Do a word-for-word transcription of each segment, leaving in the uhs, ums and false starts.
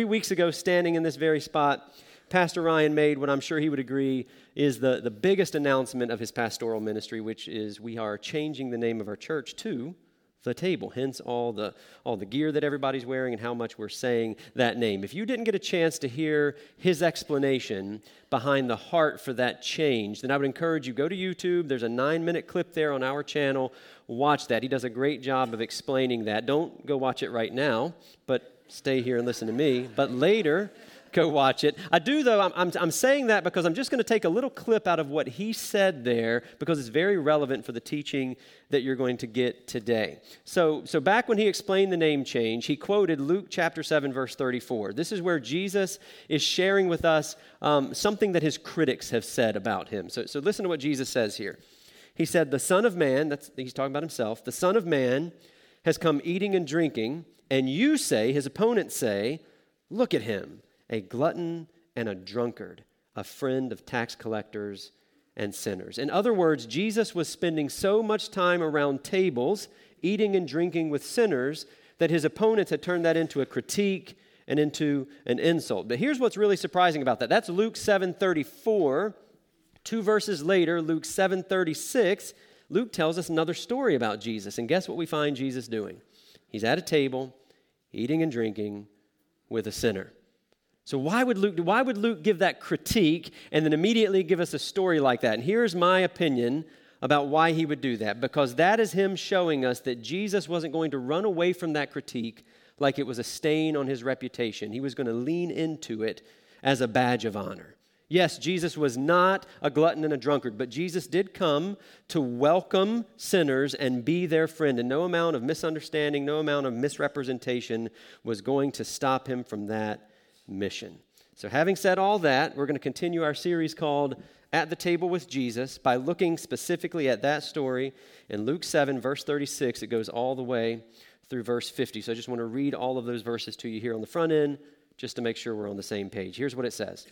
weeks ago, standing in this very spot, Pastor Ryan made what I'm sure he would agree is the, the biggest announcement of his pastoral ministry, which is we are changing the name of our church to The Table, hence all the all the gear that everybody's wearing and how much we're saying that name. If you didn't get a chance to hear his explanation behind the heart for that change, then I would encourage you, go to YouTube. There's a nine-minute clip there on our channel. Watch that. He does a great job of explaining that. Don't go watch it right now, but stay here and listen to me. But later, go watch it. I do, though, I'm, I'm, I'm saying that because I'm just going to take a little clip out of what he said there because it's very relevant for the teaching that you're going to get today. So, so back when he explained the name change, he quoted Luke chapter seven, verse thirty-four. This is where Jesus is sharing with us um, something that his critics have said about him. So, so listen to what Jesus says here. He said, the Son of Man, that's, he's talking about himself, the Son of Man has come eating and drinking, and you say, his opponents say, look at him, a glutton and a drunkard, a friend of tax collectors and sinners. In other words, Jesus was spending so much time around tables, eating and drinking with sinners, that his opponents had turned that into a critique and into an insult. But here's what's really surprising about that. That's Luke seven thirty-four. Two verses later, Luke seven thirty-six, Luke tells us another story about Jesus. And guess what we find Jesus doing? He's at a table, eating and drinking with a sinner. So why would Luke why would Luke give that critique and then immediately give us a story like that? And here's my opinion about why he would do that. Because that is him showing us that Jesus wasn't going to run away from that critique like it was a stain on his reputation. He was going to lean into it as a badge of honor. Yes, Jesus was not a glutton and a drunkard, but Jesus did come to welcome sinners and be their friend. And no amount of misunderstanding, no amount of misrepresentation was going to stop him from that mission. So having said all that, we're going to continue our series called At the Table with Jesus by looking specifically at that story in Luke seven, verse thirty-six. It goes all the way through verse fifty. So I just want to read all of those verses to you here on the front end just to make sure we're on the same page. Here's what it says.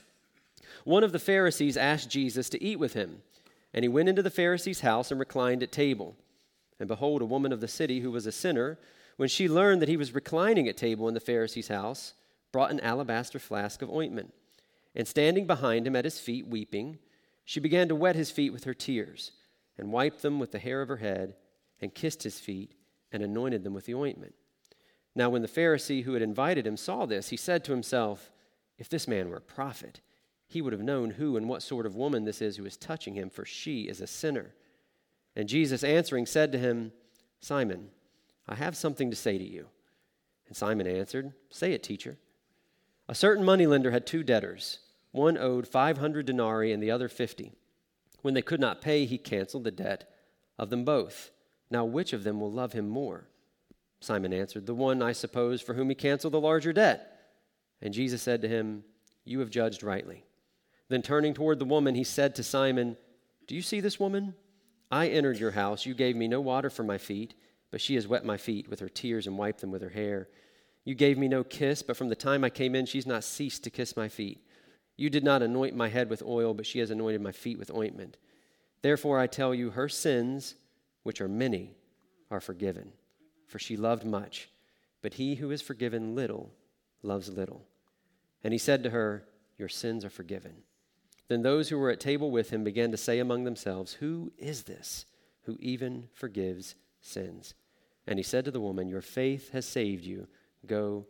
One of the Pharisees asked Jesus to eat with him, and he went into the Pharisee's house and reclined at table. And behold, a woman of the city who was a sinner, when she learned that he was reclining at table in the Pharisee's house, brought an alabaster flask of ointment. And standing behind him at his feet, weeping, she began to wet his feet with her tears, and wiped them with the hair of her head, and kissed his feet, and anointed them with the ointment. Now when the Pharisee who had invited him saw this, he said to himself, if this man were a prophet, he would have known who and what sort of woman this is who is touching him, for she is a sinner. And Jesus answering said to him, Simon, I have something to say to you. And Simon answered, say it, teacher. A certain moneylender had two debtors. One owed five hundred denarii and the other fifty. When they could not pay, he canceled the debt of them both. Now which of them will love him more? Simon answered, the one, I suppose, for whom he canceled the larger debt. And Jesus said to him, you have judged rightly. Then turning toward the woman, he said to Simon, do you see this woman? I entered your house. You gave me no water for my feet, but she has wet my feet with her tears and wiped them with her hair. You gave me no kiss, but from the time I came in, she's not ceased to kiss my feet. You did not anoint my head with oil, but she has anointed my feet with ointment. Therefore I tell you, her sins, which are many, are forgiven. For she loved much, but he who is forgiven little loves little. And he said to her, your sins are forgiven. Then those who were at table with him began to say among themselves, who is this who even forgives sins? And he said to the woman, your faith has saved you. Go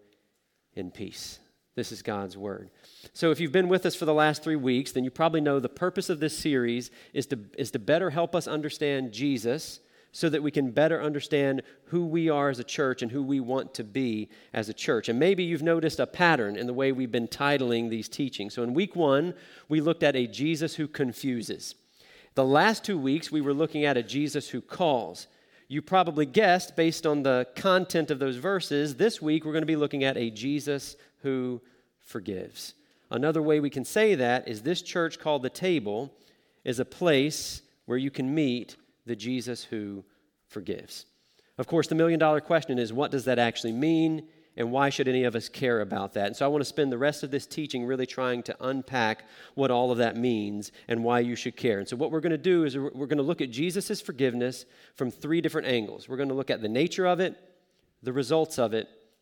in peace. This is God's word. So if you've been with us for the last three weeks, then you probably know the purpose of this series is to, is to better help us understand Jesus so that we can better understand who we are as a church and who we want to be as a church. And maybe you've noticed a pattern in the way we've been titling these teachings. So in week one, we looked at a Jesus who confuses. The last two weeks, we were looking at a Jesus who calls. You probably guessed, based on the content of those verses, this week we're going to be looking at a Jesus who forgives. Another way we can say that is this church called The Table is a place where you can meet the Jesus who forgives. Of course, the million-dollar question is, what does that actually mean, and why should any of us care about that? And so I want to spend the rest of this teaching really trying to unpack what all of that means and why you should care. And so what we're going to do is we're going to look at Jesus' forgiveness from three different angles. We're going to look at the nature of it, the results of it,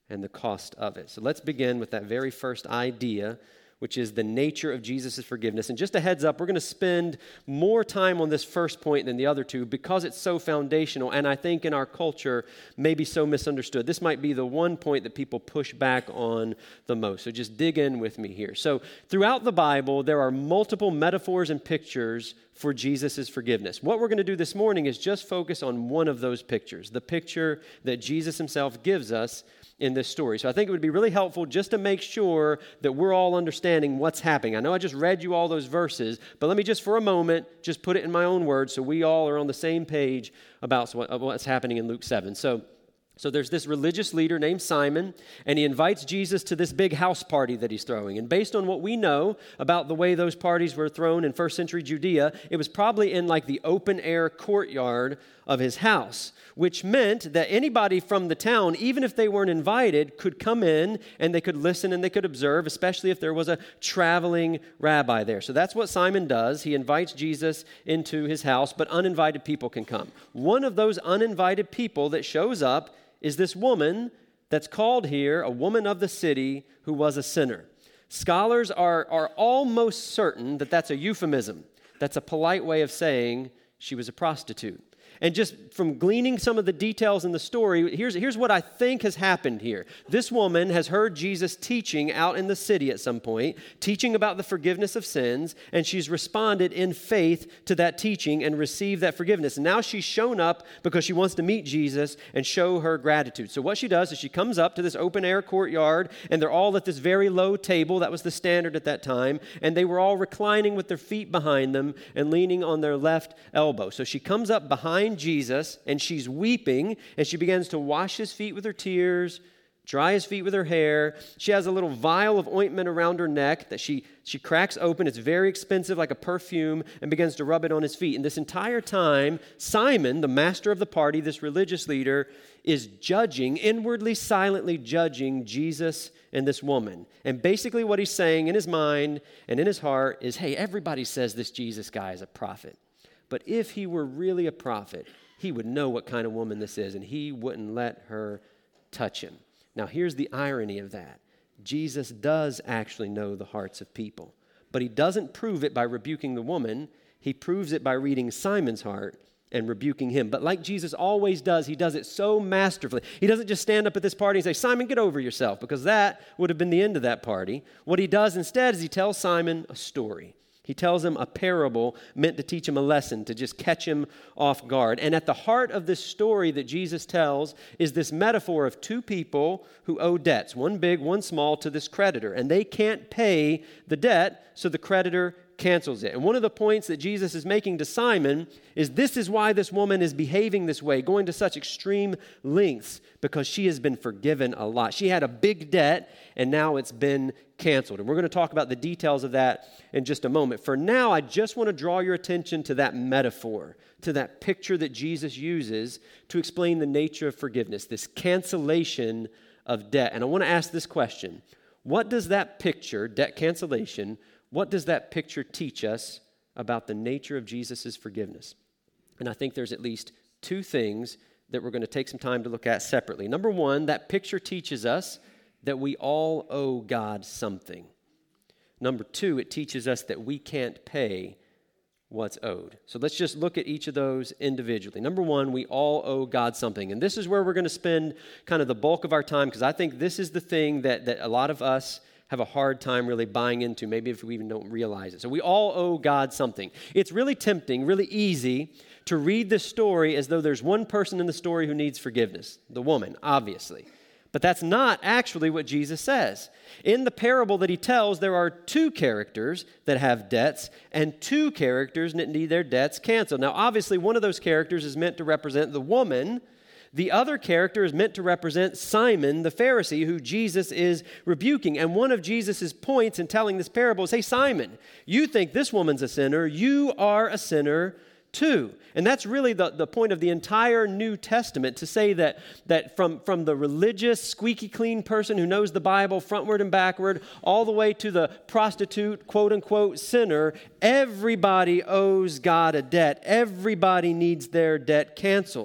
and the cost of it. So let's begin with that very first idea, which is the nature of Jesus' forgiveness. And just a heads up, we're going to spend more time on this first point than the other two because it's so foundational, and I think in our culture, maybe so misunderstood. This might be the one point that people push back on the most. So just dig in with me here. So throughout the Bible, there are multiple metaphors and pictures for Jesus' forgiveness. What we're going to do this morning is just focus on one of those pictures, the picture that Jesus himself gives us in this story. So I think it would be really helpful just to make sure that we're all understanding what's happening. I know I just read you all those verses, but let me just for a moment just put it in my own words so we all are on the same page about what's happening in Luke seven. So So there's this religious leader named Simon, and he invites Jesus to this big house party that he's throwing. And based on what we know about the way those parties were thrown in first century Judea, it was probably in like the open air courtyard of his house, which meant that anybody from the town, even if they weren't invited, could come in and they could listen and they could observe, especially if there was a traveling rabbi there. So that's what Simon does. He invites Jesus into his house, but uninvited people can come. One of those uninvited people that shows up is this woman that's called here a woman of the city who was a sinner. Scholars are, are almost certain that that's a euphemism. That's a polite way of saying she was a prostitute. And just from gleaning some of the details in the story, here's, here's what I think has happened here. This woman has heard Jesus teaching out in the city at some point, teaching about the forgiveness of sins, and she's responded in faith to that teaching and received that forgiveness. And now she's shown up because she wants to meet Jesus and show her gratitude. So what she does is she comes up to this open-air courtyard, and they're all at this very low table. That was the standard at that time. And they were all reclining with their feet behind them and leaning on their left elbow. So she comes up behind Jesus, and she's weeping, and she begins to wash his feet with her tears, dry his feet with her hair. She has a little vial of ointment around her neck that she, she cracks open. It's very expensive, like a perfume, and begins to rub it on his feet. And this entire time, Simon, the master of the party, this religious leader, is judging, inwardly, silently judging Jesus and this woman. And basically what he's saying in his mind and in his heart is, hey, everybody says this Jesus guy is a prophet. But if he were really a prophet, he would know what kind of woman this is, and he wouldn't let her touch him. Now, here's the irony of that. Jesus does actually know the hearts of people, but he doesn't prove it by rebuking the woman. He proves it by reading Simon's heart and rebuking him. But like Jesus always does, he does it so masterfully. He doesn't just stand up at this party and say, Simon, get over yourself, because that would have been the end of that party. What he does instead is he tells Simon a story. He tells him a parable meant to teach him a lesson, to just catch him off guard. And at the heart of this story that Jesus tells is this metaphor of two people who owe debts, one big, one small, to this creditor. And they can't pay the debt, so the creditor cancels it. And one of the points that Jesus is making to Simon is this is why this woman is behaving this way, going to such extreme lengths, because she has been forgiven a lot. She had a big debt, and now it's been canceled. And we're going to talk about the details of that in just a moment. For now, I just want to draw your attention to that metaphor, to that picture that Jesus uses to explain the nature of forgiveness, this cancellation of debt. And I want to ask this question. What does that picture, debt cancellation, what does that picture teach us about the nature of Jesus' forgiveness? And I think there's at least two things that we're going to take some time to look at separately. Number one, that picture teaches us that we all owe God something. Number two, it teaches us that we can't pay what's owed. So let's just look at each of those individually. Number one, we all owe God something. And this is where we're going to spend kind of the bulk of our time, because I think this is the thing that, that a lot of us have a hard time really buying into, maybe if we even don't realize it. So we all owe God something. It's really tempting, really easy to read this story as though there's one person in the story who needs forgiveness, the woman, obviously. But that's not actually what Jesus says. In the parable that he tells, there are two characters that have debts and two characters that need their debts canceled. Now, obviously, one of those characters is meant to represent the woman. The other character is meant to represent Simon, the Pharisee, who Jesus is rebuking. And one of Jesus' points in telling this parable is, hey, Simon, you think this woman's a sinner. You are a sinner too. And that's really the, the point of the entire New Testament, to say that, that from, from the religious, squeaky clean person who knows the Bible frontward and backward, all the way to the prostitute, quote-unquote, sinner, everybody owes God a debt. Everybody needs their debt canceled.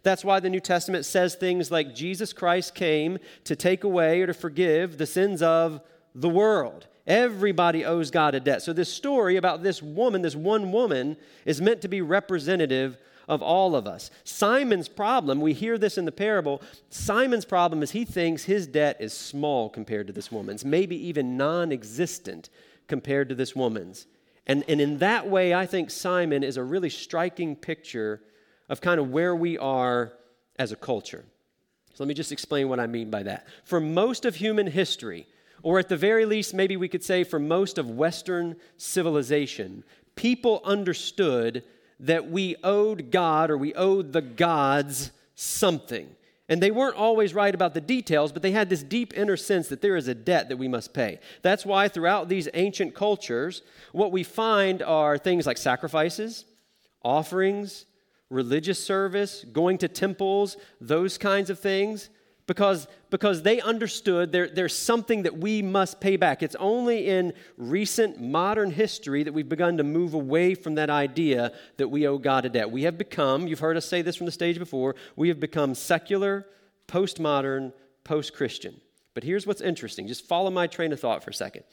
That's why the New Testament says things like Jesus Christ came to take away or to forgive the sins of the world. Everybody owes God a debt. So this story about this woman, this one woman, is meant to be representative of all of us. Simon's problem, we hear this in the parable, Simon's problem is he thinks his debt is small compared to this woman's, maybe even non-existent compared to this woman's. And, and in that way, I think Simon is a really striking picture of kind of where we are as a culture. So let me just explain what I mean by that. For most of human history, or at the very least, maybe we could say for most of Western civilization, people understood that we owed God or we owed the gods something. And they weren't always right about the details, but they had this deep inner sense that there is a debt that we must pay. That's why throughout these ancient cultures, what we find are things like sacrifices, offerings, religious service, going to temples, those kinds of things. Because, because they understood there, there's something that we must pay back. It's only in recent modern history that we've begun to move away from that idea that we owe God a debt. We have become, you've heard us say this from the stage before, we have become secular, postmodern, post-Christian. But here's what's interesting. Just follow my train of thought for a second.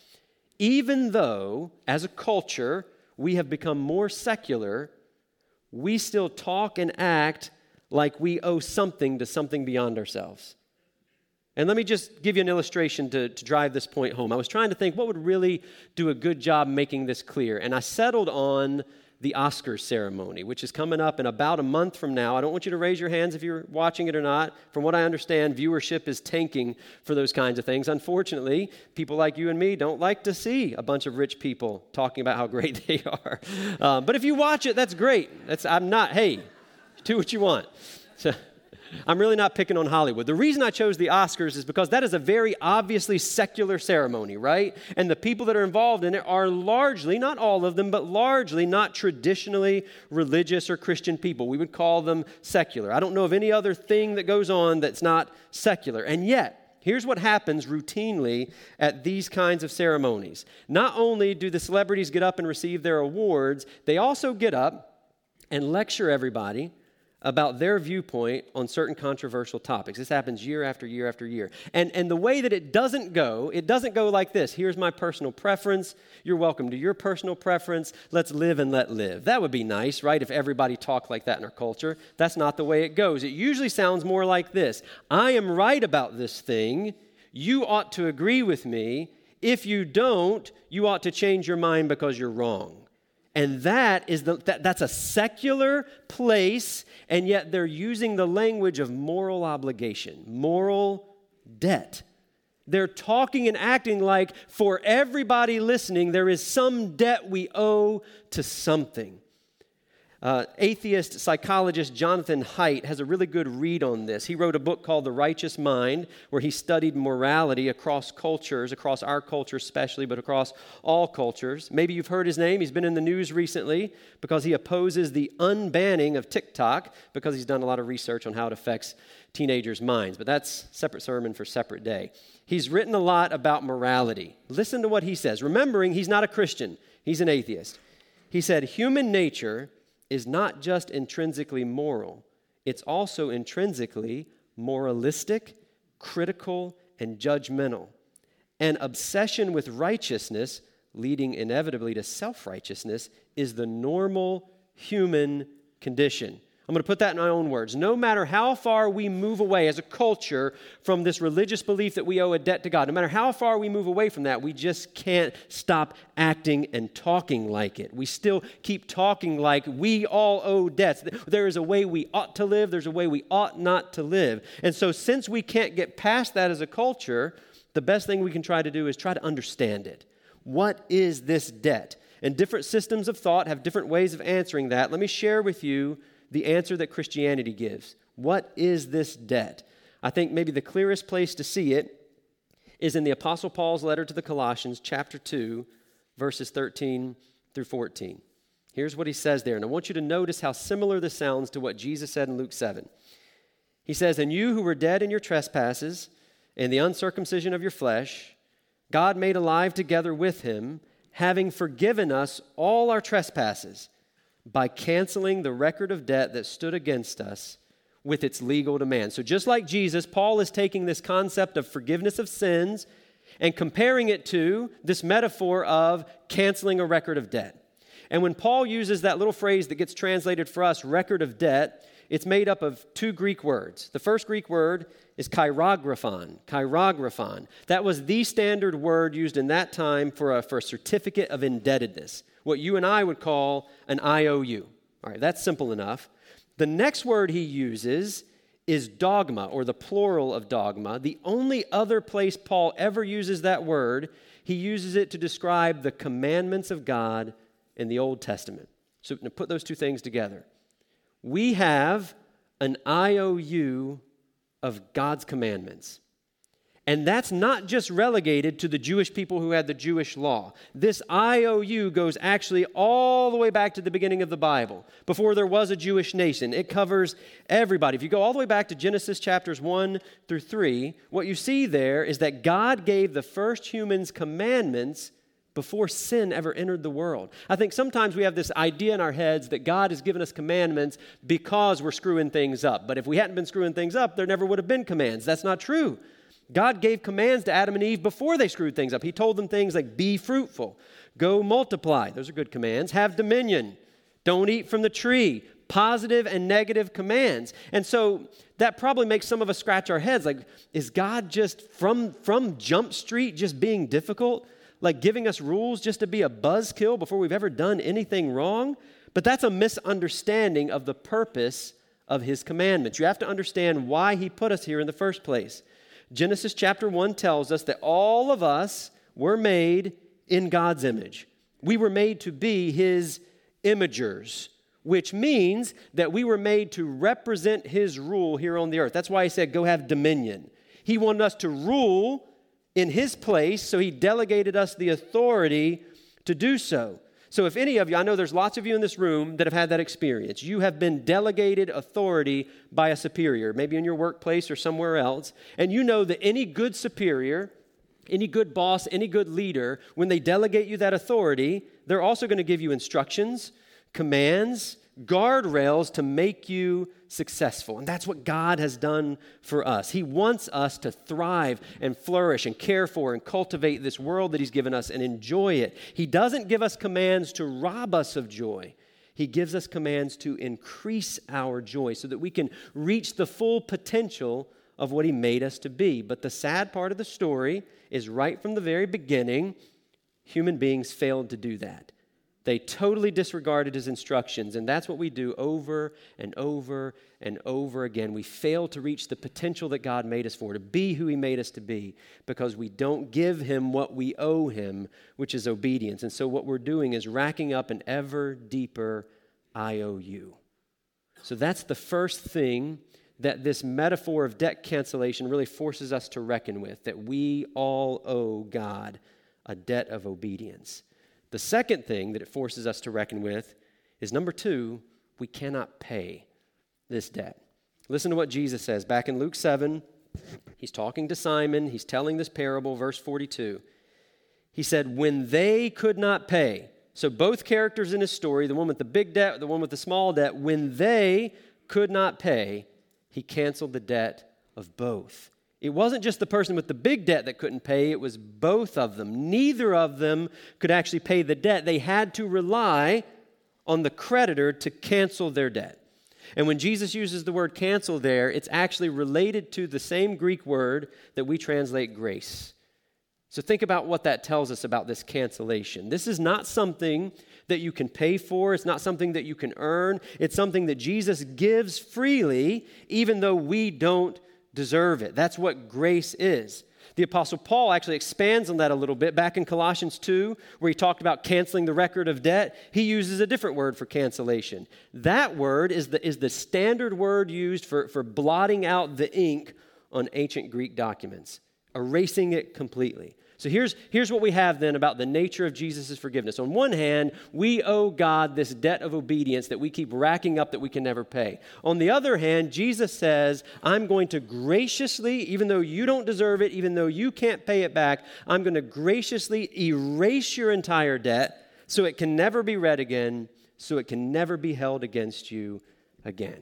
Even though, as a culture, we have become more secular, we still talk and act like we owe something to something beyond ourselves. And let me just give you an illustration to, to drive this point home. I was trying to think what would really do a good job making this clear. And I settled on the Oscars ceremony, which is coming up in about a month from now. I don't want you to raise your hands if you're watching it or not. From what I understand, viewership is tanking for those kinds of things. Unfortunately, people like you and me don't like to see a bunch of rich people talking about how great they are. Um, but if you watch it, that's great. That's I'm not, hey, do what you want. So, I'm really not picking on Hollywood. The reason I chose the Oscars is because that is a very obviously secular ceremony, right? And the people that are involved in it are largely, not all of them, but largely not traditionally religious or Christian people. We would call them secular. I don't know of any other thing that goes on that's not secular. And yet, here's what happens routinely at these kinds of ceremonies. Not only do the celebrities get up and receive their awards, they also get up and lecture everybody about their viewpoint on certain controversial topics. This happens year after year after year. And, and the way that it doesn't go, it doesn't go like this. Here's my personal preference. You're welcome to your personal preference. Let's live and let live. That would be nice, right, if everybody talked like that in our culture. That's not the way it goes. It usually sounds more like this. I am right about this thing. You ought to agree with me. If you don't, you ought to change your mind because you're wrong. And that is the that, that's a secular place, and yet they're using the language of moral obligation, moral debt. They're talking and acting like for everybody listening, there is some debt we owe to something. Uh, atheist psychologist Jonathan Haidt has a really good read on this. He wrote a book called The Righteous Mind, where he studied morality across cultures, across our culture especially, but across all cultures. Maybe you've heard his name. He's been in the news recently because he opposes the unbanning of TikTok because he's done a lot of research on how it affects teenagers' minds. But that's a separate sermon for a separate day. He's written a lot about morality. Listen to what he says, remembering he's not a Christian. He's an atheist. He said, human nature is not just intrinsically moral, it's also intrinsically moralistic, critical, and judgmental. An obsession with righteousness, leading inevitably to self-righteousness, is the normal human condition. I'm going to put that in my own words. No matter how far we move away as a culture from this religious belief that we owe a debt to God, no matter how far we move away from that, we just can't stop acting and talking like it. We still keep talking like we all owe debts. There is a way we ought to live. There's a way we ought not to live. And so since we can't get past that as a culture, the best thing we can try to do is try to understand it. What is this debt? And different systems of thought have different ways of answering that. Let me share with you the answer that Christianity gives. What is this debt? I think maybe the clearest place to see it is in the Apostle Paul's letter to the Colossians, chapter two, verses thirteen through fourteen. Here's what he says there, and I want you to notice how similar this sounds to what Jesus said in Luke seven. He says, "And you who were dead in your trespasses and the uncircumcision of your flesh, God made alive together with him, having forgiven us all our trespasses, by canceling the record of debt that stood against us, with its legal demands. So just like Jesus, Paul is taking this concept of forgiveness of sins and comparing it to this metaphor of canceling a record of debt. And when Paul uses that little phrase that gets translated for us, record of debt, it's made up of two Greek words. The first Greek word is cheirographon, cheirographon. That was the standard word used in that time for a, for a certificate of indebtedness, what you and I would call an I O U. All right, that's simple enough. The next word he uses is dogma, or the plural of dogma. The only other place Paul ever uses that word, he uses it to describe the commandments of God in the Old Testament. So to put those two things together, we have an I O U of God's commandments. And that's not just relegated to the Jewish people who had the Jewish law. This I O U goes actually all the way back to the beginning of the Bible, before there was a Jewish nation. It covers everybody. If you go all the way back to Genesis chapters one through three, what you see there is that God gave the first humans commandments before sin ever entered the world. I think sometimes we have this idea in our heads that God has given us commandments because we're screwing things up. But if we hadn't been screwing things up, there never would have been commands. That's not true. God gave commands to Adam and Eve before they screwed things up. He told them things like, be fruitful, go multiply. Those are good commands. Have dominion. Don't eat from the tree. Positive and negative commands. And so that probably makes some of us scratch our heads. Like, is God just from, from Jump Street just being difficult? Like giving us rules just to be a buzzkill before we've ever done anything wrong? But that's a misunderstanding of the purpose of his commandments. You have to understand why he put us here in the first place. Genesis chapter one tells us that all of us were made in God's image. We were made to be his imagers, which means that we were made to represent his rule here on the earth. That's why he said, go have dominion. He wanted us to rule in his place, so he delegated us the authority to do so. So if any of you, I know there's lots of you in this room that have had that experience. You have been delegated authority by a superior, maybe in your workplace or somewhere else, and you know that any good superior, any good boss, any good leader, when they delegate you that authority, they're also going to give you instructions, commands, guardrails to make you successful. And that's what God has done for us. He wants us to thrive and flourish and care for and cultivate this world that he's given us and enjoy it. He doesn't give us commands to rob us of joy. He gives us commands to increase our joy so that we can reach the full potential of what he made us to be. But the sad part of the story is right from the very beginning, human beings failed to do that. They totally disregarded his instructions, and that's what we do over and over and over again. We fail to reach the potential that God made us for, to be who he made us to be, because we don't give him what we owe him, which is obedience. And so what we're doing is racking up an ever deeper I O U. So that's the first thing that this metaphor of debt cancellation really forces us to reckon with, that we all owe God a debt of obedience. The second thing that it forces us to reckon with is, number two, we cannot pay this debt. Listen to what Jesus says back in Luke seven. He's talking to Simon. He's telling this parable, verse forty-two. He said, when they could not pay, so both characters in his story, the one with the big debt, the one with the small debt, when they could not pay, he canceled the debt of both. It wasn't just the person with the big debt that couldn't pay, it was both of them. Neither of them could actually pay the debt. They had to rely on the creditor to cancel their debt. And when Jesus uses the word cancel there, it's actually related to the same Greek word that we translate grace. So think about what that tells us about this cancellation. This is not something that you can pay for. It's not something that you can earn. It's something that Jesus gives freely, even though we don't deserve it. That's what grace is. The Apostle Paul actually expands on that a little bit. Back in Colossians two, where he talked about canceling the record of debt, he uses a different word for cancellation. That word is the, is the standard word used for, for blotting out the ink on ancient Greek documents, erasing it completely. So here's, here's what we have then about the nature of Jesus' forgiveness. On one hand, we owe God this debt of obedience that we keep racking up that we can never pay. On the other hand, Jesus says, I'm going to graciously, even though you don't deserve it, even though you can't pay it back, I'm going to graciously erase your entire debt so it can never be read again, so it can never be held against you again.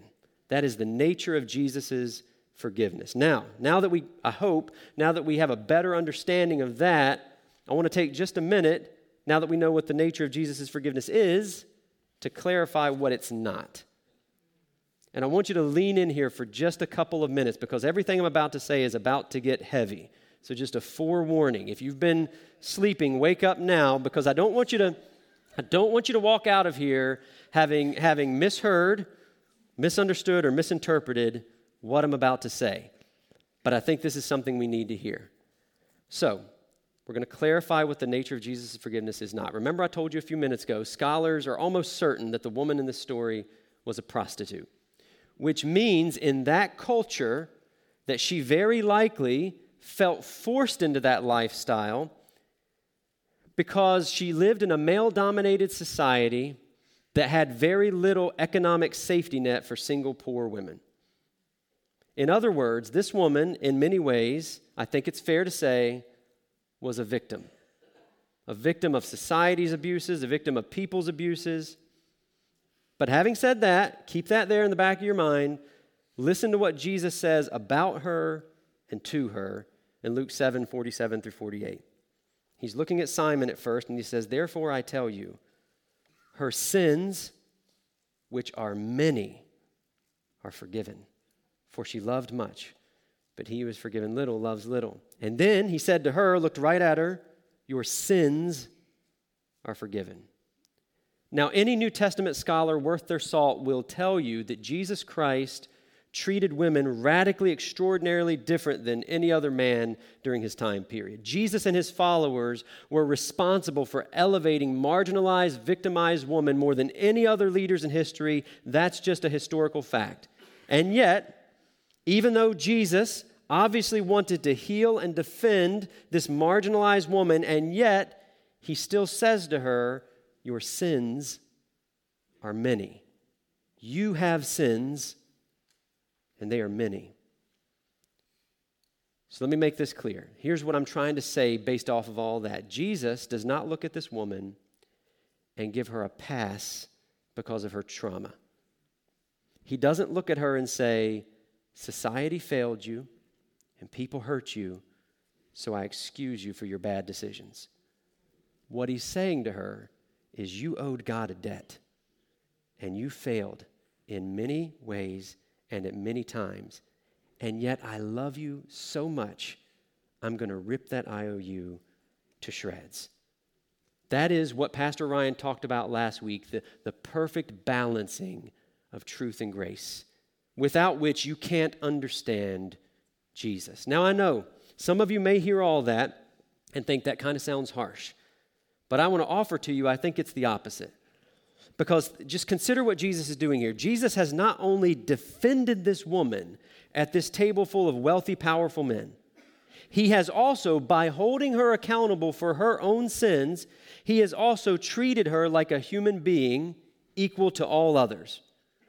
That is the nature of Jesus' forgiveness. Now, now that we, I hope, now that we have a better understanding of that, I want to take just a minute, now that we know what the nature of Jesus' forgiveness is, to clarify what it's not. And I want you to lean in here for just a couple of minutes because everything I'm about to say is about to get heavy. So just a forewarning. If you've been sleeping, wake up now because I don't want you to I don't want you to walk out of here having having misheard, misunderstood or misinterpreted what I'm about to say. But I think this is something we need to hear. So, we're going to clarify what the nature of Jesus' forgiveness is not. Remember I told you a few minutes ago, scholars are almost certain that the woman in this story was a prostitute, which means in that culture that she very likely felt forced into that lifestyle because she lived in a male-dominated society that had very little economic safety net for single poor women. In other words, this woman, in many ways, I think it's fair to say, was a victim. A victim of society's abuses, a victim of people's abuses. But having said that, keep that there in the back of your mind. Listen to what Jesus says about her and to her in Luke seven, forty-seven through forty-eight. He's looking at Simon at first, and he says, "Therefore I tell you, her sins, which are many, are forgiven. For she loved much, but he who is forgiven little loves little." And then he said to her, looked right at her, "Your sins are forgiven." Now, any New Testament scholar worth their salt will tell you that Jesus Christ treated women radically, extraordinarily different than any other man during his time period. Jesus and his followers were responsible for elevating marginalized, victimized women more than any other leaders in history. That's just a historical fact. And yet, even though Jesus obviously wanted to heal and defend this marginalized woman, and yet he still says to her, "Your sins are many." You have sins, and they are many. So let me make this clear. Here's what I'm trying to say based off of all that. Jesus does not look at this woman and give her a pass because of her trauma. He doesn't look at her and say, "Society failed you and people hurt you, so I excuse you for your bad decisions." What he's saying to her is, you owed God a debt, and you failed in many ways and at many times, and yet I love you so much, I'm going to rip that I O U to shreds. That is what Pastor Ryan talked about last week, the, the perfect balancing of truth and grace, without which you can't understand Jesus. Now I know some of you may hear all that and think that kind of sounds harsh, but I want to offer to you, I think it's the opposite. Because just consider what Jesus is doing here. Jesus has not only defended this woman at this table full of wealthy, powerful men, he has also, by holding her accountable for her own sins, he has also treated her like a human being equal to all others.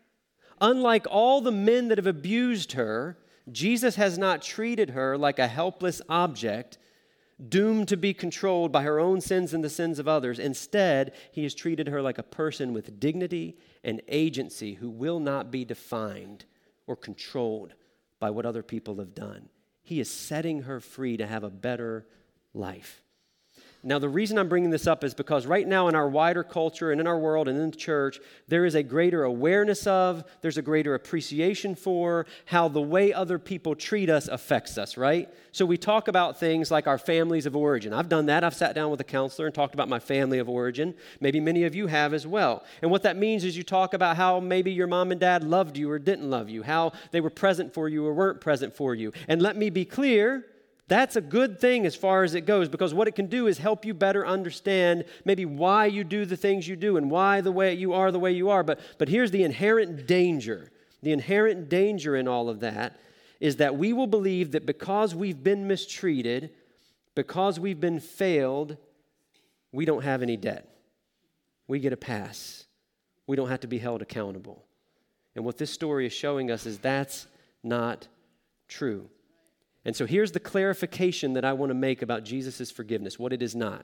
Unlike all the men that have abused her, Jesus has not treated her like a helpless object doomed to be controlled by her own sins and the sins of others. Instead, he has treated her like a person with dignity and agency who will not be defined or controlled by what other people have done. He is setting her free to have a better life. Now, the reason I'm bringing this up is because right now in our wider culture and in our world and in the church, there is a greater awareness of, there's a greater appreciation for how the way other people treat us affects us, right? So we talk about things like our families of origin. I've done that. I've sat down with a counselor and talked about my family of origin. Maybe many of you have as well. And what that means is you talk about how maybe your mom and dad loved you or didn't love you, how they were present for you or weren't present for you. And let me be clear, that's a good thing as far as it goes, because what it can do is help you better understand maybe why you do the things you do and why the way you are the way you are. But, but here's the inherent danger. The inherent danger in all of that is that we will believe that because we've been mistreated, because we've been failed, we don't have any debt. We get a pass. We don't have to be held accountable. And what this story is showing us is that's not true. And so here's the clarification that I want to make about Jesus' forgiveness, what it is not.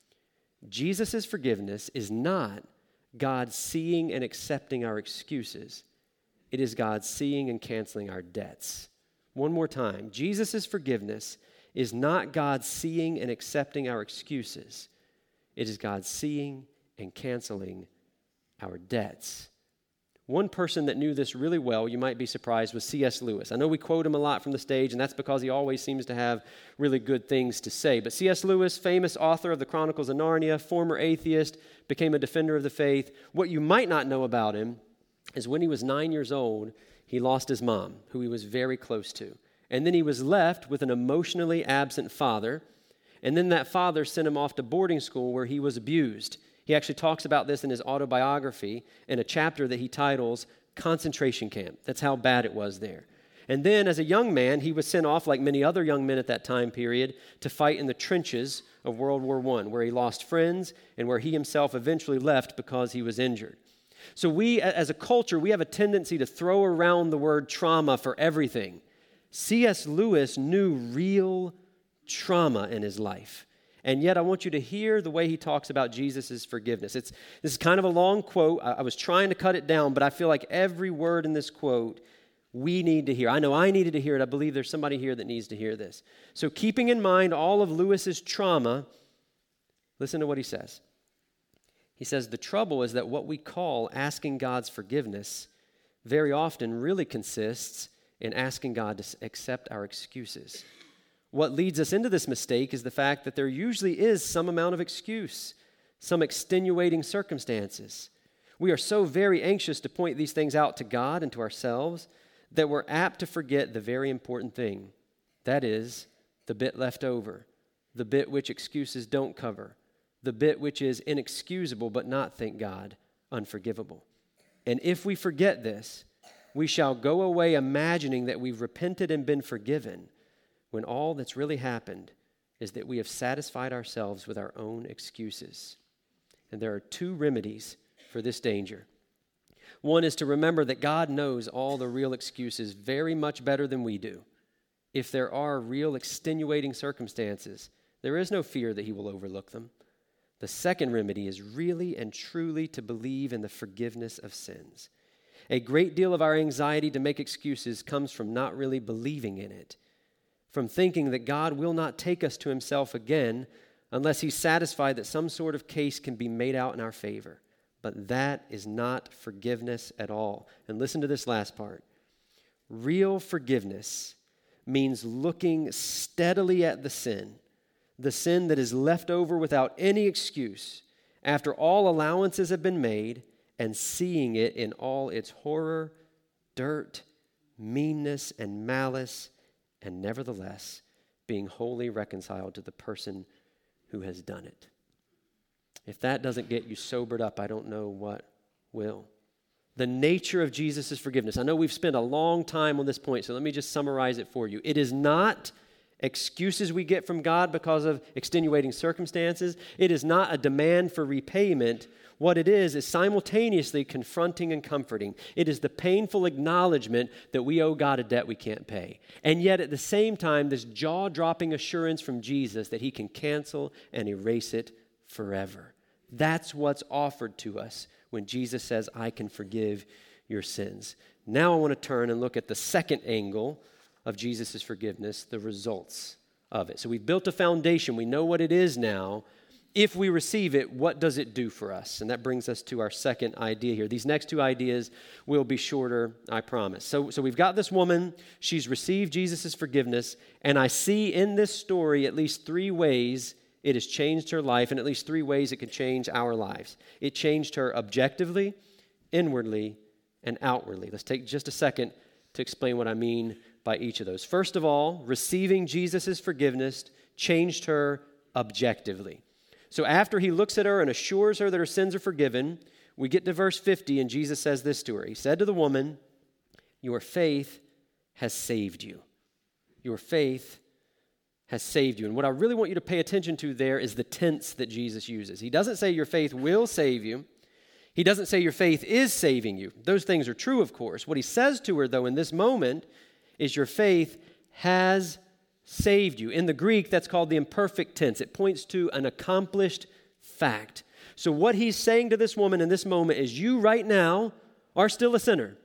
Jesus' forgiveness is not God seeing and accepting our excuses. It is God seeing and canceling our debts. One more time. Jesus' forgiveness is not God seeing and accepting our excuses. It is God seeing and canceling our debts. One person that knew this really well, you might be surprised, was C S Lewis. I know we quote him a lot from the stage, and that's because he always seems to have really good things to say. But C S Lewis, famous author of the Chronicles of Narnia, former atheist, became a defender of the faith. What you might not know about him is when he was nine years old, he lost his mom, who he was very close to. And then he was left with an emotionally absent father. And then that father sent him off to boarding school where he was abused. He actually talks about this in his autobiography in a chapter that he titles Concentration Camp. That's how bad it was there. And then as a young man, he was sent off, like many other young men at that time period, to fight in the trenches of World War One, where he lost friends and where he himself eventually left because he was injured. So we, as a culture, we have a tendency to throw around the word trauma for everything. C S Lewis knew real trauma in his life. And yet I want you to hear the way he talks about Jesus' forgiveness. It's, this is kind of a long quote. I, I was trying to cut it down, but I feel like every word in this quote we need to hear. I know I needed to hear it. I believe there's somebody here that needs to hear this. So keeping in mind all of Lewis's trauma, listen to what he says. He says, the trouble is that what we call asking God's forgiveness very often really consists in asking God to accept our excuses. What leads us into this mistake is the fact that there usually is some amount of excuse, some extenuating circumstances. We are so very anxious to point these things out to God and to ourselves that we're apt to forget the very important thing. That is, the bit left over, the bit which excuses don't cover, the bit which is inexcusable but not, thank God, unforgivable. And if we forget this, we shall go away imagining that we've repented and been forgiven, when all that's really happened is that we have satisfied ourselves with our own excuses. And there are two remedies for this danger. One is to remember that God knows all the real excuses very much better than we do. If there are real extenuating circumstances, there is no fear that he will overlook them. The second remedy is really and truly to believe in the forgiveness of sins. A great deal of our anxiety to make excuses comes from not really believing in it, from thinking that God will not take us to himself again unless he's satisfied that some sort of case can be made out in our favor. But that is not forgiveness at all. And listen to this last part. Real forgiveness means looking steadily at the sin, the sin that is left over without any excuse, after all allowances have been made, and seeing it in all its horror, dirt, meanness, and malice, and nevertheless being wholly reconciled to the person who has done it. If that doesn't get you sobered up, I don't know what will. The nature of Jesus' forgiveness. I know we've spent a long time on this point, so let me just summarize it for you. It is not excuses we get from God because of extenuating circumstances. It is not a demand for repayment. What it is is simultaneously confronting and comforting. It is the painful acknowledgement that we owe God a debt we can't pay. And yet at the same time, this jaw-dropping assurance from Jesus that he can cancel and erase it forever. That's what's offered to us when Jesus says, I can forgive your sins. Now I want to turn and look at the second angle of Jesus' forgiveness, the results of it. So we've built a foundation. We know what it is now. If we receive it, what does it do for us? And that brings us to our second idea here. These next two ideas will be shorter, I promise. So, so we've got this woman. She's received Jesus' forgiveness. And I see in this story at least three ways it has changed her life, and at least three ways it could change our lives. It changed her objectively, inwardly, and outwardly. Let's take just a second to explain what I mean by each of those. First of all, receiving Jesus' forgiveness changed her objectively. So after he looks at her and assures her that her sins are forgiven, we get to verse fifty, and Jesus says this to her. He said to the woman, your faith has saved you. Your faith has saved you. And what I really want you to pay attention to there is the tense that Jesus uses. He doesn't say your faith will save you. He doesn't say your faith is saving you. Those things are true, of course. What he says to her, though, in this moment is your faith has saved you. In the Greek, that's called the imperfect tense. It points to an accomplished fact. So what he's saying to this woman in this moment is you right now are still a sinner.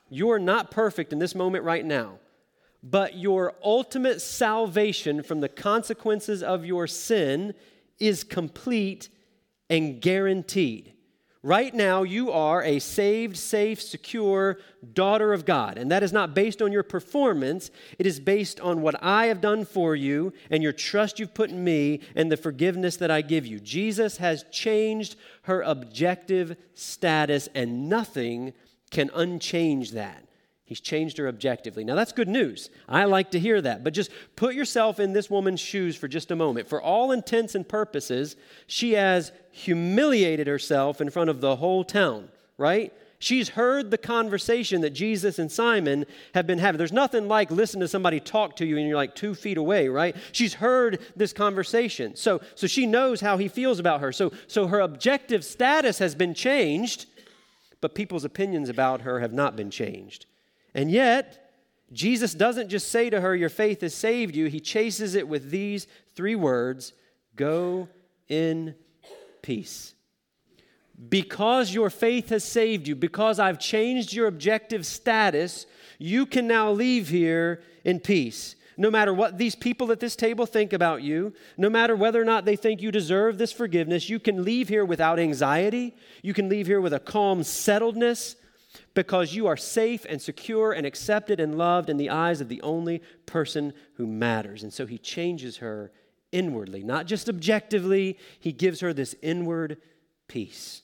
You're not perfect in this moment right now, but your ultimate salvation from the consequences of your sin is complete and guaranteed. Right now, you are a saved, safe, secure daughter of God. And that is not based on your performance. It is based on what I have done for you and your trust you've put in me and the forgiveness that I give you. Jesus has changed her objective status, and nothing can unchange that. He's changed her objectively. Now, that's good news. I like to hear that. But just put yourself in this woman's shoes for just a moment. For all intents and purposes, she has humiliated herself in front of the whole town, right? She's heard the conversation that Jesus and Simon have been having. There's nothing like listening to somebody talk to you and you're like two feet away, right? She's heard this conversation. So, so she knows how he feels about her. So, so her objective status has been changed, but people's opinions about her have not been changed. And yet, Jesus doesn't just say to her, your faith has saved you. He chases it with these three words, go in peace. Because your faith has saved you, because I've changed your objective status, you can now leave here in peace. No matter what these people at this table think about you, no matter whether or not they think you deserve this forgiveness, you can leave here without anxiety. You can leave here with a calm settledness, because you are safe and secure and accepted and loved in the eyes of the only person who matters. And so he changes her inwardly, not just objectively. He gives her this inward peace.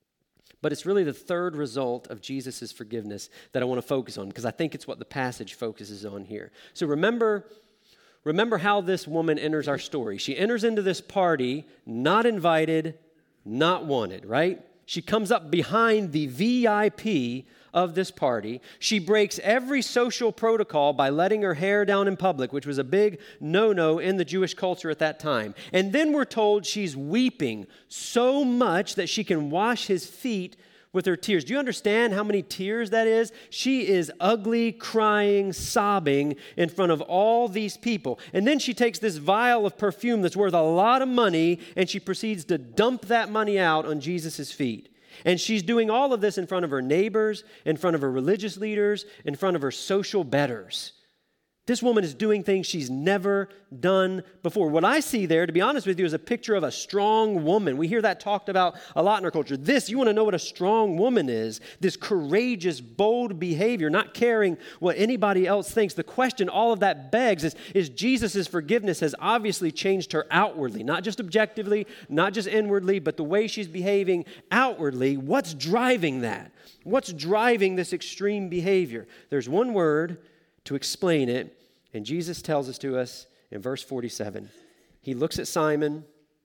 But it's really the third result of Jesus' forgiveness that I want to focus on, because I think it's what the passage focuses on here. So remember, remember how this woman enters our story. She enters into this party, not invited, not wanted, right? She comes up behind the V I P of this party. She breaks every social protocol by letting her hair down in public, which was a big no-no in the Jewish culture at that time. And then we're told she's weeping so much that she can wash his feet with her tears. Do you understand how many tears that is? She is ugly, crying, sobbing in front of all these people. And then she takes this vial of perfume that's worth a lot of money, and she proceeds to dump that money out on Jesus' feet. And she's doing all of this in front of her neighbors, in front of her religious leaders, in front of her social betters. This woman is doing things she's never done before. What I see there, to be honest with you, is a picture of a strong woman. We hear that talked about a lot in our culture. This, you want to know what a strong woman is? This courageous, bold behavior, not caring what anybody else thinks. The question all of that begs is, is Jesus' forgiveness has obviously changed her outwardly, not just objectively, not just inwardly, but the way she's behaving outwardly. What's driving that? What's driving this extreme behavior? There's one word to explain it, and Jesus tells us to us in verse forty-seven. He looks at Simon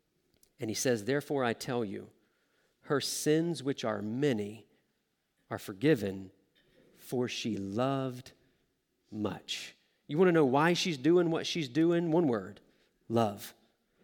and he says, therefore I tell you, her sins, which are many, are forgiven, for she loved much. You want to know why she's doing what she's doing? One word, love.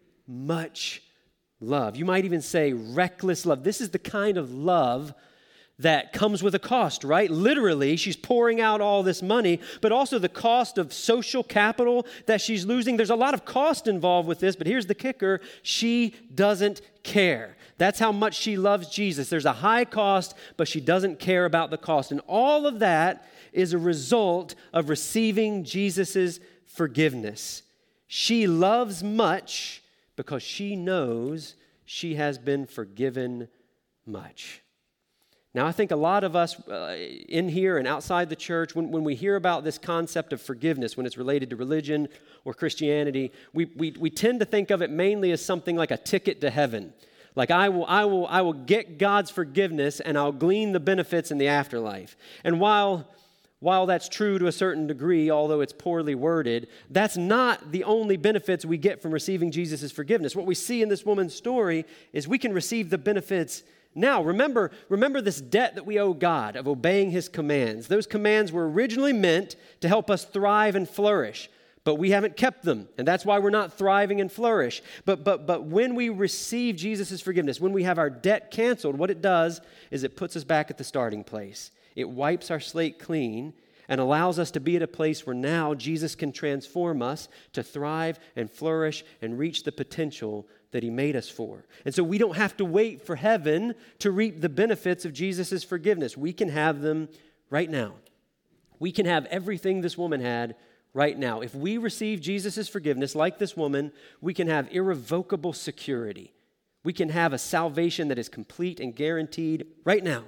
Much love. You might even say reckless love. This is the kind of love that comes with a cost, right? Literally, she's pouring out all this money, but also the cost of social capital that she's losing. There's a lot of cost involved with this, but here's the kicker. She doesn't care. That's how much she loves Jesus. There's a high cost, but she doesn't care about the cost. And all of that is a result of receiving Jesus' forgiveness. She loves much because she knows she has been forgiven much. Now, I think a lot of us uh, in here and outside the church, when, when we hear about this concept of forgiveness, when it's related to religion or Christianity, we, we, we tend to think of it mainly as something like a ticket to heaven. Like I will, I will, I will get God's forgiveness and I'll glean the benefits in the afterlife. And while, while that's true to a certain degree, although it's poorly worded, that's not the only benefits we get from receiving Jesus' forgiveness. What we see in this woman's story is we can receive the benefits now. Remember, remember this debt that we owe God of obeying his commands. Those commands were originally meant to help us thrive and flourish, but we haven't kept them, and that's why we're not thriving and flourish. But but but when we receive Jesus' forgiveness, when we have our debt canceled, what it does is it puts us back at the starting place. It wipes our slate clean and allows us to be at a place where now Jesus can transform us to thrive and flourish and reach the potential that he made us for. And so we don't have to wait for heaven to reap the benefits of Jesus' forgiveness. We can have them right now. We can have everything this woman had right now. If we receive Jesus' forgiveness, like this woman, we can have irrevocable security. We can have a salvation that is complete and guaranteed right now.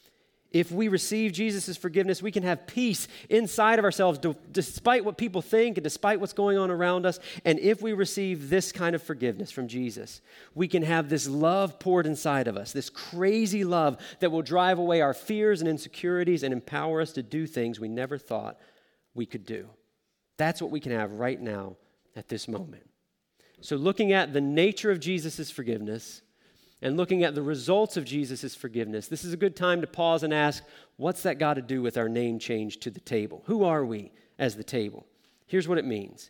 If we receive Jesus' forgiveness, we can have peace inside of ourselves d- despite what people think and despite what's going on around us. And if we receive this kind of forgiveness from Jesus, we can have this love poured inside of us, this crazy love that will drive away our fears and insecurities and empower us to do things we never thought we could do. That's what we can have right now at this moment. So looking at the nature of Jesus' forgiveness and looking at the results of Jesus' forgiveness, this is a good time to pause and ask, what's that got to do with our name change to the table? Who are we as the table? Here's what it means.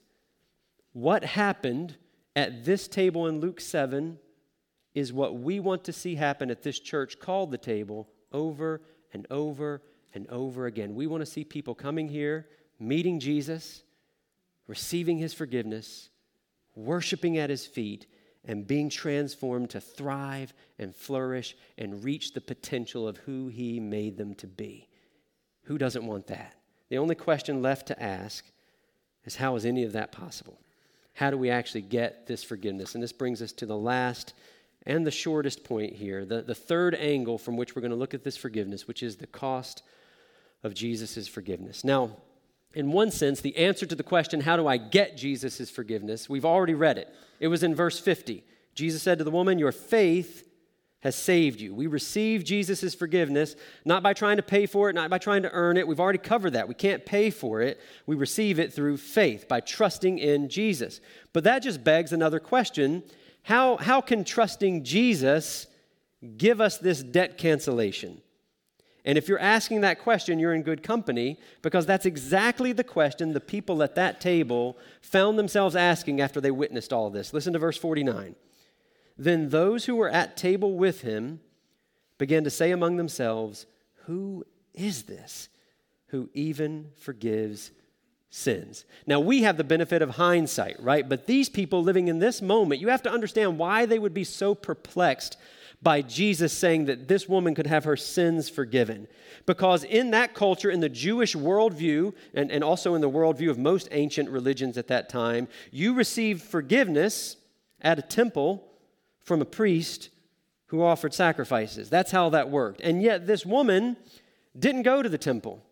What happened at this table in Luke seven is what we want to see happen at this church called the table over and over and over again. We want to see people coming here, meeting Jesus, receiving his forgiveness, worshiping at his feet, and being transformed to thrive and flourish and reach the potential of who he made them to be. Who doesn't want that? The only question left to ask is, how is any of that possible? How do we actually get this forgiveness? And this brings us to the last and the shortest point here, the, the third angle from which we're going to look at this forgiveness, which is the cost of Jesus' forgiveness. Now, in one sense, the answer to the question, how do I get Jesus' forgiveness? We've already read it. It was in verse fifty. Jesus said to the woman, your faith has saved you. We receive Jesus' forgiveness, not by trying to pay for it, not by trying to earn it. We've already covered that. We can't pay for it. We receive it through faith, by trusting in Jesus. But that just begs another question. How, how can trusting Jesus give us this debt cancellation? And if you're asking that question, you're in good company, because that's exactly the question the people at that table found themselves asking after they witnessed all of this. Listen to verse forty-nine. Then those who were at table with him began to say among themselves, who is this who even forgives sins? Now, we have the benefit of hindsight, right? But these people living in this moment, you have to understand why they would be so perplexed by Jesus saying that this woman could have her sins forgiven. Because in that culture, in the Jewish worldview, and, and also in the worldview of most ancient religions at that time, you received forgiveness at a temple from a priest who offered sacrifices. That's how that worked. And yet this woman didn't go to the temple.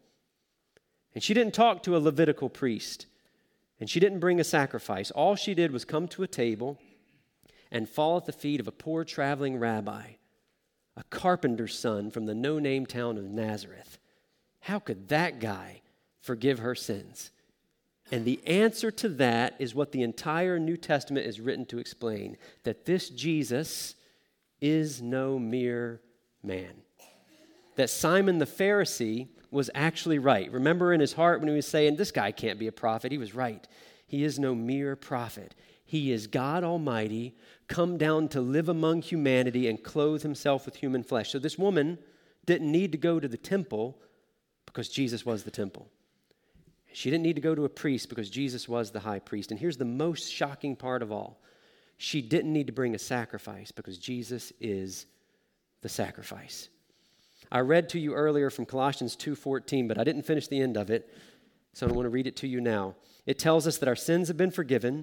And she didn't talk to a Levitical priest. And she didn't bring a sacrifice. All she did was come to a table and fall at the feet of a poor traveling rabbi, a carpenter's son from the no-name town of Nazareth. How could that guy forgive her sins? And the answer to that is what the entire New Testament is written to explain, that this Jesus is no mere man. That Simon the Pharisee was actually right. Remember in his heart when he was saying, this guy can't be a prophet, he was right. He is no mere prophet. He is God Almighty, come down to live among humanity and clothe himself with human flesh. So this woman didn't need to go to the temple because Jesus was the temple. She didn't need to go to a priest because Jesus was the high priest. And here's the most shocking part of all. She didn't need to bring a sacrifice because Jesus is the sacrifice. I read to you earlier from Colossians two fourteen, but I didn't finish the end of it, so I want to read it to you now. It tells us that our sins have been forgiven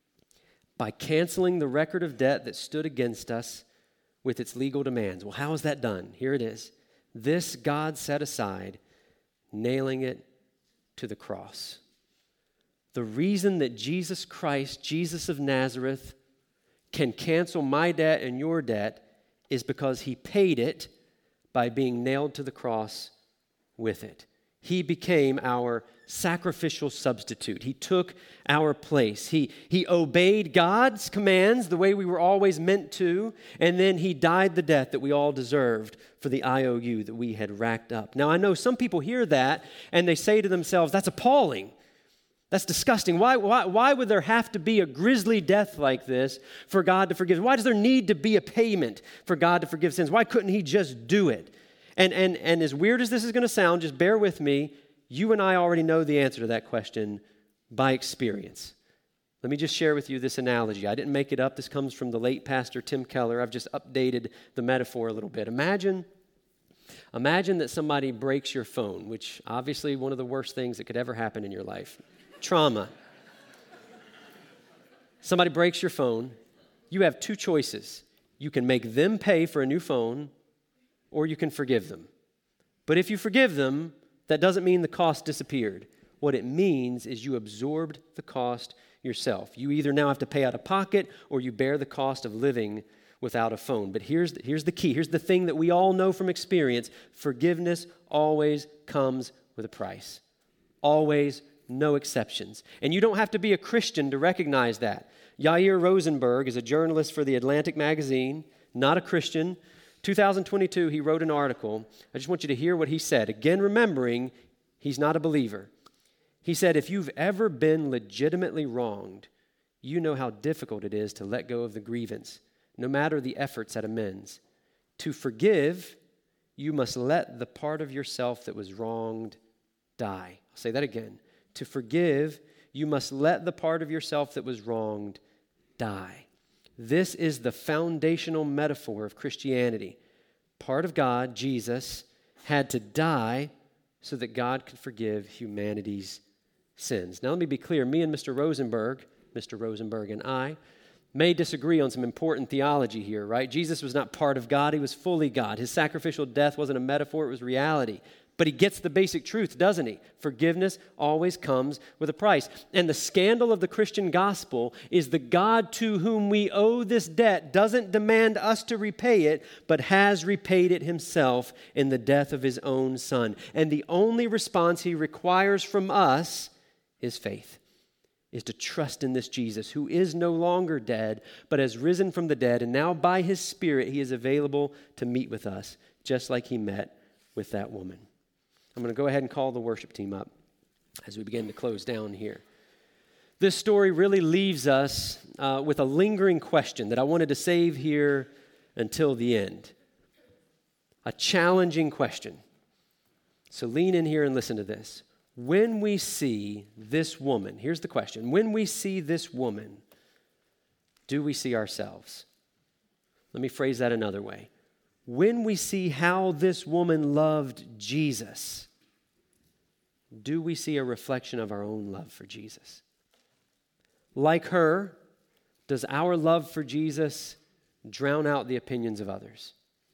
by canceling the record of debt that stood against us with its legal demands. Well, how is that done? Here it is. This God set aside, nailing it to the cross. The reason that Jesus Christ, Jesus of Nazareth, can cancel my debt and your debt is because he paid it by being nailed to the cross with it. He became our sacrificial substitute. He took our place. He, he obeyed God's commands the way we were always meant to, and then he died the death that we all deserved for the I O U that we had racked up. Now, I know some people hear that, and they say to themselves, that's appalling. That's disgusting. Why, why, why would there have to be a grisly death like this for God to forgive? Why does there need to be a payment for God to forgive sins? Why couldn't he just do it? And, and, and as weird as this is going to sound, just bear with me, you and I already know the answer to that question by experience. Let me just share with you this analogy. I didn't make it up. This comes from the late pastor Tim Keller. I've just updated the metaphor a little bit. Imagine Imagine that somebody breaks your phone, which obviously one of the worst things that could ever happen in your life. Trauma. Somebody breaks your phone. You have two choices. You can make them pay for a new phone, or you can forgive them. But if you forgive them, that doesn't mean the cost disappeared. What it means is you absorbed the cost yourself. You either now have to pay out of pocket, or you bear the cost of living without a phone. But here's the, here's the key. Here's the thing that we all know from experience. Forgiveness always comes with a price. Always, no exceptions. And you don't have to be a Christian to recognize that. Yair Rosenberg is a journalist for The Atlantic magazine, not a Christian. two thousand twenty-two, he wrote an article. I just want you to hear what he said. Again, remembering he's not a believer. He said, if you've ever been legitimately wronged, you know how difficult it is to let go of the grievance, no matter the efforts at amends. To forgive, you must let the part of yourself that was wronged die. I'll say that again. To forgive, you must let the part of yourself that was wronged die. This is the foundational metaphor of Christianity. Part of God, Jesus, had to die so that God could forgive humanity's sins. Now let me be clear. Me and Mister Rosenberg, Mister Rosenberg and I, may disagree on some important theology here, right? Jesus was not part of God. He was fully God. His sacrificial death wasn't a metaphor. It was reality. But he gets the basic truth, doesn't he? Forgiveness always comes with a price. And the scandal of the Christian gospel is the God to whom we owe this debt doesn't demand us to repay it, but has repaid it himself in the death of his own Son. And the only response he requires from us is faith, is to trust in this Jesus who is no longer dead, but has risen from the dead. And now by his Spirit, he is available to meet with us, just like he met with that woman. I'm going to go ahead and call the worship team up as we begin to close down here. This story really leaves us uh, with a lingering question that I wanted to save here until the end. A challenging question. So lean in here and listen to this. When we see this woman, here's the question. When we see this woman, do we see ourselves? Let me phrase that another way. When we see how this woman loved Jesus, do we see a reflection of our own love for Jesus? Like her, does our love for Jesus drown out the opinions of others?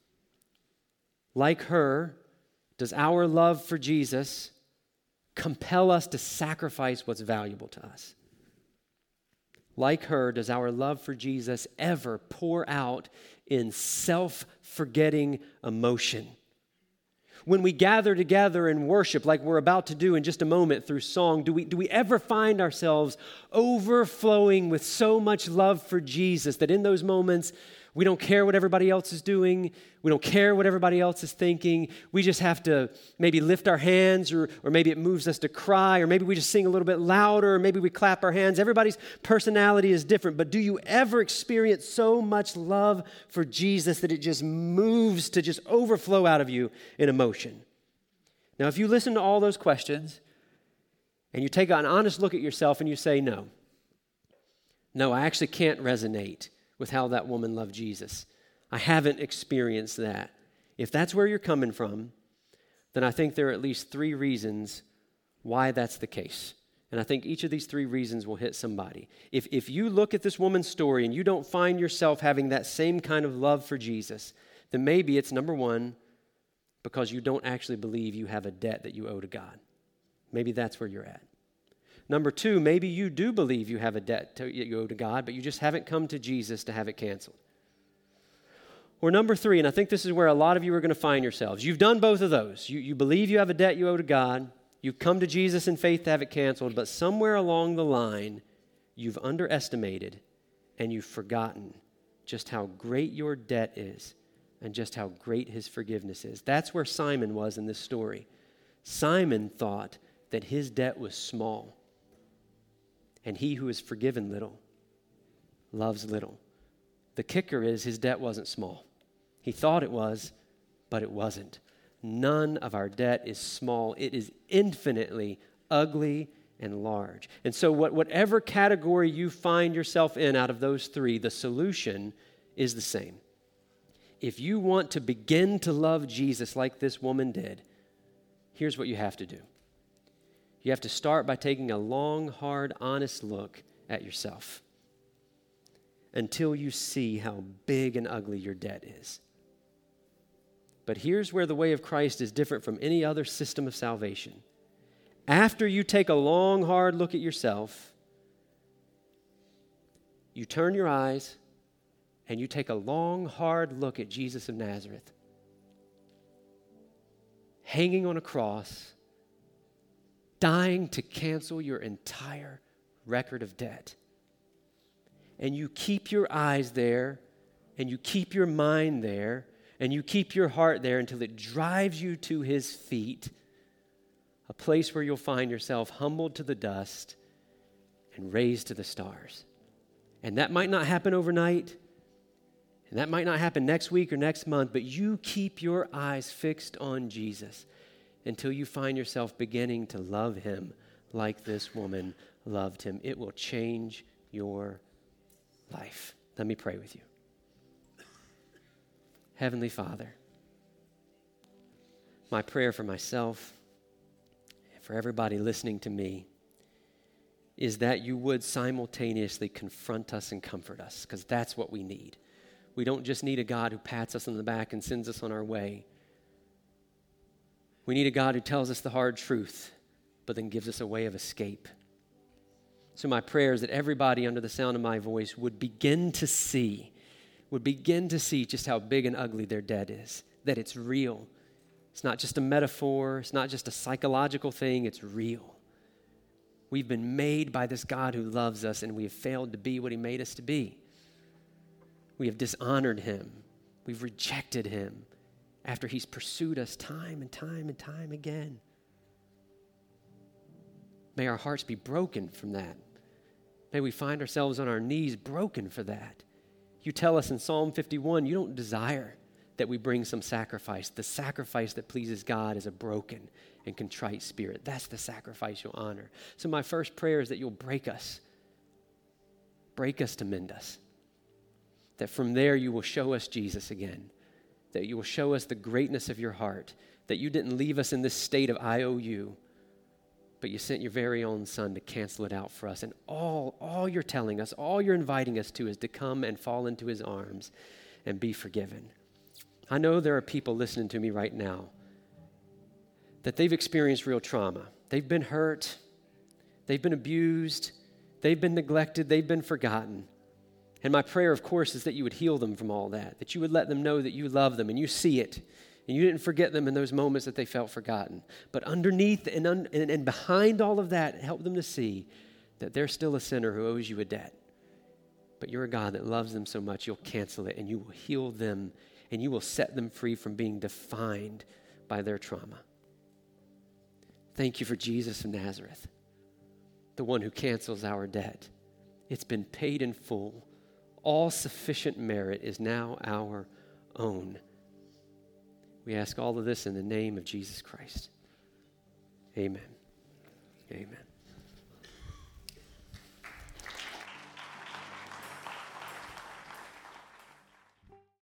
Like her, does our love for Jesus compel us to sacrifice what's valuable to us? Like her, does our love for Jesus ever pour out in self-forgetting emotion? When we gather together and worship like we're about to do in just a moment through song, do we, do we ever find ourselves overflowing with so much love for Jesus that in those moments we don't care what everybody else is doing, we don't care what everybody else is thinking, we just have to maybe lift our hands, or, or maybe it moves us to cry, or maybe we just sing a little bit louder, or maybe we clap our hands. Everybody's personality is different, but do you ever experience so much love for Jesus that it just moves to just overflow out of you in emotion? Now, if you listen to all those questions, and you take an honest look at yourself and you say, no, no, I actually can't resonate with how that woman loved Jesus. I haven't experienced that. If that's where you're coming from, then I think there are at least three reasons why that's the case. And I think each of these three reasons will hit somebody. If, if you look at this woman's story and you don't find yourself having that same kind of love for Jesus, then maybe it's, number one, because you don't actually believe you have a debt that you owe to God. Maybe that's where you're at. Number two, maybe you do believe you have a debt to, you owe to God, but you just haven't come to Jesus to have it canceled. Or number three, and I think this is where a lot of you are going to find yourselves. You've done both of those. You, you believe you have a debt you owe to God. You've come to Jesus in faith to have it canceled, but somewhere along the line, you've underestimated and you've forgotten just how great your debt is and just how great his forgiveness is. That's where Simon was in this story. Simon thought that his debt was small. And he who is forgiven little loves little. The kicker is his debt wasn't small. He thought it was, but it wasn't. None of our debt is small. It is infinitely ugly and large. And so what, whatever category you find yourself in out of those three, the solution is the same. if you want to begin to love Jesus like this woman did, here's what you have to do. You have to start by taking a long, hard, honest look at yourself until you see how big and ugly your debt is. But here's where the way of Christ is different from any other system of salvation. After you take a long, hard look at yourself, you turn your eyes and you take a long, hard look at Jesus of Nazareth, hanging on a cross, dying to cancel your entire record of debt. And you keep your eyes there, and you keep your mind there, and you keep your heart there until it drives you to his feet, a place where you'll find yourself humbled to the dust and raised to the stars. And that might not happen overnight, and that might not happen next week or next month, but you keep your eyes fixed on Jesus until you find yourself beginning to love him like this woman loved him. It will change your life. Let me pray with you. Heavenly Father, my prayer for myself and for everybody listening to me is that you would simultaneously confront us and comfort us, because that's what we need. We don't just need a God who pats us on the back and sends us on our way. We need a God who tells us the hard truth, but then gives us a way of escape. So my prayer is that everybody under the sound of my voice would begin to see, would begin to see just how big and ugly their debt is, that it's real. It's not just a metaphor. It's not just a psychological thing. It's real. We've been made by this God who loves us, and we have failed to be what he made us to be. We have dishonored him. We've rejected him after he's pursued us time and time and time again. May our hearts be broken from that. May we find ourselves on our knees broken for that. You tell us in Psalm fifty-one, you don't desire that we bring some sacrifice. The sacrifice that pleases God is a broken and contrite spirit. That's the sacrifice you'll honor. So my first prayer is that you'll break us. Break us to mend us. That from there you will show us Jesus again. That you will show us the greatness of your heart. That you didn't leave us in this state of I O U, but you sent your very own son to cancel it out for us. And all, all you're telling us, all you're inviting us to is to come and fall into his arms and be forgiven. I know there are people listening to me right now that they've experienced real trauma. They've been hurt. They've been abused. They've been neglected. They've been forgotten. And my prayer, of course, is that you would heal them from all that, that you would let them know that you love them and you see it, and you didn't forget them in those moments that they felt forgotten. But underneath and, un- and, and behind all of that, help them to see that they're still a sinner who owes you a debt. But you're a God that loves them so much, you'll cancel it and you will heal them and you will set them free from being defined by their trauma. Thank you for Jesus of Nazareth, the one who cancels our debt. It's been paid in full. All sufficient merit is now our own. We ask all of this in the name of Jesus Christ. Amen. Amen.